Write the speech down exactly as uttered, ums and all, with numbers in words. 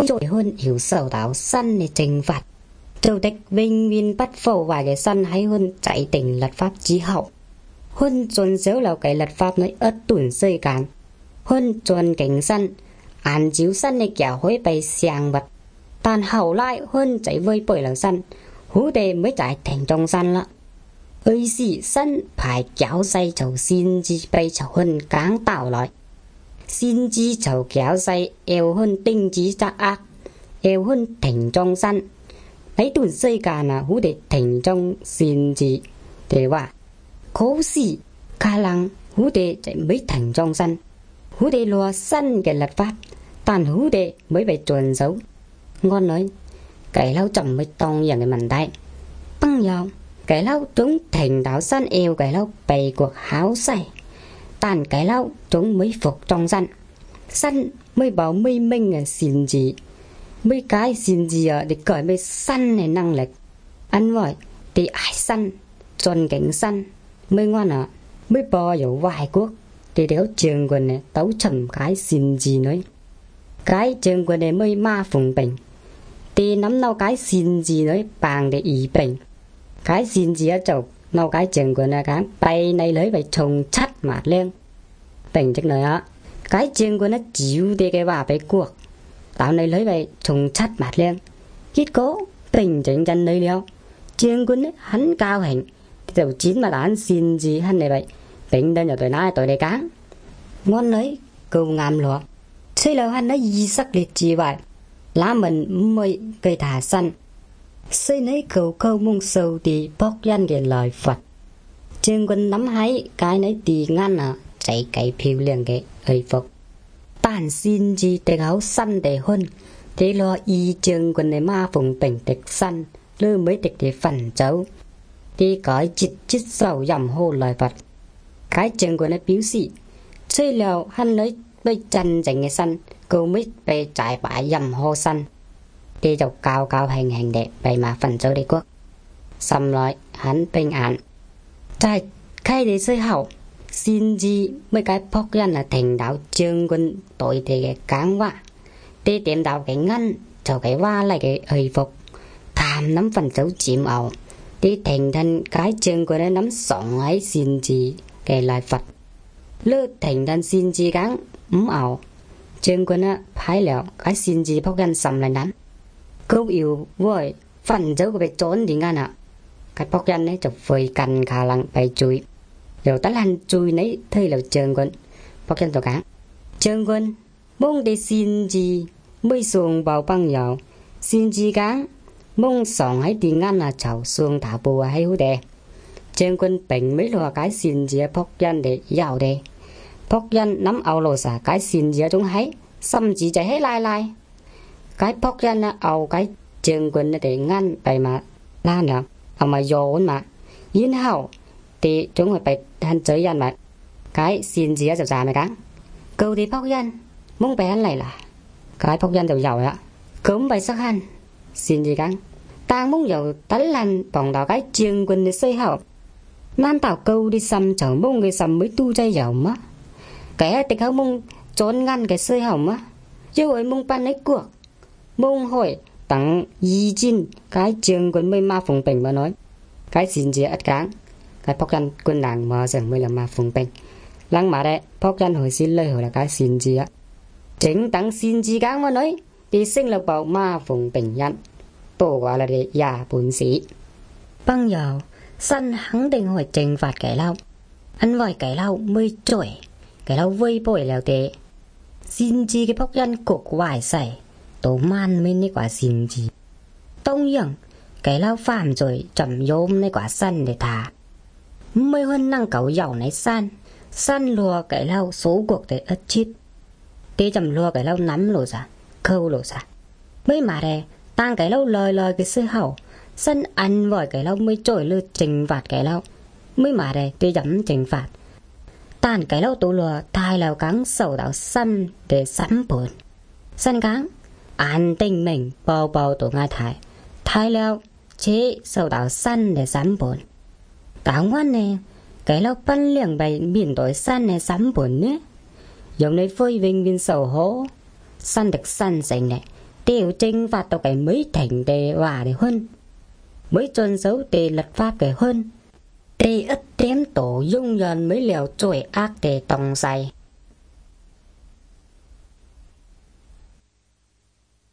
mỗi trội hơn hiểu sầu đảo săn để trừng phạt. Châu tịch vinh viên bắt phổ vài cái săn hay hơn chạy tình lật pháp chí hậu. Hơn trốn xéo là cái lật pháp nói ớt tuần xây cán. Hơn trốn cảnh săn, án chiếu săn để kéo hối bày xiang vật. Tàn hậu lại hơn chạy vơi bởi là săn, hú đề mới chạy thành trong săn lạ. Ơi xỉ săn phải kéo dây chầu xin chi bay chầu hơn cáng tạo lại. Xin chi chầu kéo dây eo hơn tinh chí chắc ác, eo hơn thành trong săn. Lấy tuần xây cả là hú đề thành trong xin chi. Thếว่าkhố xỉ khá lăng hú đề chạy mới thành trong săn. Hú đề lùa săn cái lật pháp, tàn hú đề mới phải chuẩn dấu. Ngon nói cái lâu chậm mới tôngอย่างcái mảnh tay băng dòng cái lâu chúng thành đảo săn eo cái lâu bày cuộc háo say tàn cái lâu chúng mới phục trong săn săn mới bảo mới minh là xin gì mới cái xin gì ở để cởi mới săn này năng lực ăn vậy thì ai săn tròn cảnh săn mới ngon à mới bò vào vài quốc thì đéo trường quân này tấu chậm cái xin gì nói cái trường quân này mới ma phùng bình thì nắm nào cái xin gì nói bằng để ý bình cái xin gì ở chỗ nào cái trường quân này cái bay này lấy phải trồng chắt mà lên bình chắc nói á cái trường quân nó chịu để cái bà phải cuộc tao này lấy phải trồng chắt mà lên kết cố bình chính chân nơi liao trường quân ấy hắn cao hành đầu chín mà hắn xin gì hắn này vậy bình đơn ở tuổi nay tuổi này cán ngon lấy câu ngàm lúa xây lâu hắn nó y sắc liệt chi vậy lá mình mới cây thả săn xây nấy cầu câu mông sâu thì bóc gian cái lời Phật trường quân nắm hái cái nấy thì ngăn à chạy cái phiêu liền cái hơi phục tàn xin gì để áo săn để hơn thế lo y trường quân này ma phùng bình tịch săn lơ mới tịch để phần cháu thì có chít chít sầu dầm hô lời Phật cái trường quân này biểu sĩ xây lâu hắn lấy bây chân dành cái săn cô mới về trải bãi dầm hô săn đi dọc cao cao hành hành đẹp bày mà phần châu đế quốc xong rồi hắn bình án trai khai để xây hậu xin gì mấy cái phóc dân là thành đạo trường quân tội thì cái cáng vạ đi tìm đạo cái ngăn cho cái va lại cái hơi phục tham nắm phần châu chìm ảo đi thành thân cái trường quân nó nắm sỏng ấy xin gì cái lại Phật lơ thành thân xin gì cáng ấm ảo trường quân á phái lẹo cái xin gì phóc dân sầm lại nắm câu yêu với phần dấu của việc trốn thì ngăn ạ cái phóc dân ấy chụp phơi cành khả năng bày chui rồi tắt hành chui nấy thấy là trường quân phóc dân tổ cán trường quân mong để xin gì mới xuồng vào băng dạo xin gì cán mong sòng ấy thì ngăn là chảo xuồng thả bùa hay hú đề trường quân bình mấy loa cái xin gì phóc dân để giàu đề phóc dân nắm ao lô xả cái xin gì chúng hãy xăm chỉ chạy hết lai lai cái phóc dân ao cái trường quân để ngăn bày mà la nữa ông mà dồn mà yên hậu thì chúng phải bày hành chơi dân mà cái xin gì ở già này cán câu thì phóc dân muốn bè này là cái phóc dân giàu giàu á cấm bày sắc hành xin gì cán tang muốn giàu tấn lần bằng đó cái trường quân để xây hậu nan tạo câu đi xăm chở mông người xăm mới tu chay giàu mất cái tịch hậu mông trốn ngăn cái xây hậu mất chứ rồi mông pan ấy cuộc mông hỏi tặng y chin cái trường quân mới ma phùng bình mà nói cái xin gì ắt cáng cái phóc dân quân đảng mà rằng mới là ma phùng bình lăng mà đấy phóc dân hồi xin lời hồi là cái xin gì á chính tặng xin gì cáng mà nói thì sinh là bảo ma phùng bình nhận tổ gọi là để già bốn sĩ băng dầu săn hắn định hỏi trừng phạt cái lâu ăn vòi cái lâu mới trội cái lâu vây bội lèo tệ xin chi cái phóc dân cục vải sảy tổ man mới ní quả xin chi tông nhường cái lâu phạm rồi chậm dôm ní quả săn để thả mới hơn năng cẩu dầu này săn săn lùa cái lâu số cuộc để ất chít tí chậm lùa cái lâu nắm lộ ra khâu lộ ra mới mà đây tăng cái lâu lời lời cái sư hậu sân ăn vòi cái lâu mới trội lư trừng phạt cái lâu mới mà đây tuy dám trừng phạt tàn cái lâu tụ lùa thai lào cắn sầu đảo sân để sắm buồn sân cắn an tình mình bầu bầu tụ ngay thai thai lào chế sầu đảo sân để sắm buồn cả ngoan nè cái lâu bắn liền bày biển tối sân để sắm buồn nhé giống này phơi vinh vinh sầu hố sân được sân dành này tiểu trinh phạt tao cái mấy thành đề hòa để hơn mới tuân dấu đề luật pháp cái hơn đề ất đếm tổ dung nhân mới liều chuỗi ác đề tòng dày